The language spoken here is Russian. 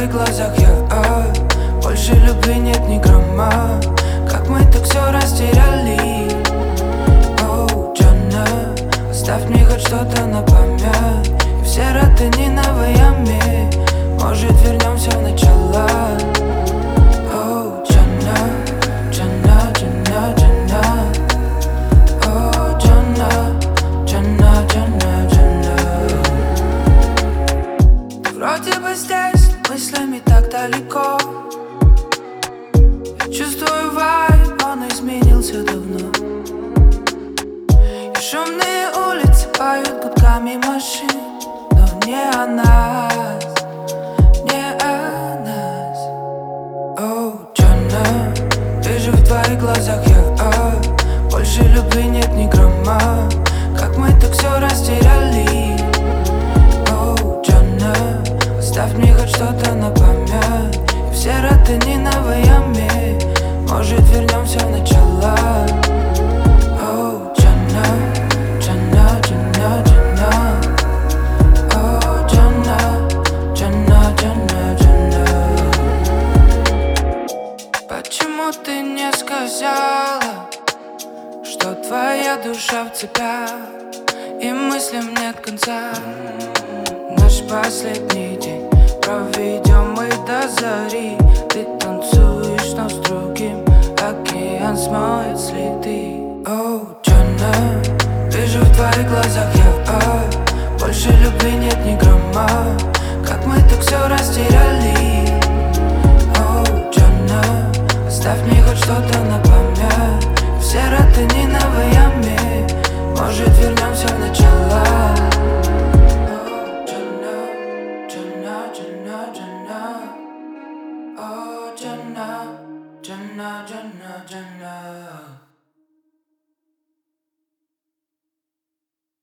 твоих глазах я больше любви нет ни грамма. Как мы так все растеряли. Оу, Джанна, оставь мне хоть что-то на память. И все ротаниновыми, может вернемся в начало. Оу, Джанна, Джанна, Джанна, Джанна. Оу, Джанна, Джанна, Джанна, Джанна. Ты вроде бы здесь, мыслями так далеко. Я чувствую вайб, он изменился давно. И шумные улицы поют гудками машин, но не о нас, не о нас. Оу, Джанна, вижу в твоих глазах я больше любви нет ни грамма. Как мы так все растеряли. Оу, Джанна, оставь мне хоть что-то на память. И все ротаниновыми, может вернемся в начало. Оу, Джанна, Джанна, Джанна, Джанна. Оу, Джанна, Джанна, Джанна, Джанна. Почему ты не сказала, что твоя душа в цепях и мыслям нет конца? Наш последний день проведем мы до зари. Ты танцуешь, но с другим океан смоет следы. Оу, Джанна, вижу в твоих глазах я больше любви нет ни грамма. Как мы так все растеряли. Оу, Джанна, оставь мне хоть что-то на память. Все ротаниновыми, может вернемся в начало. Jannah, Jannah, Jannah, Jannah.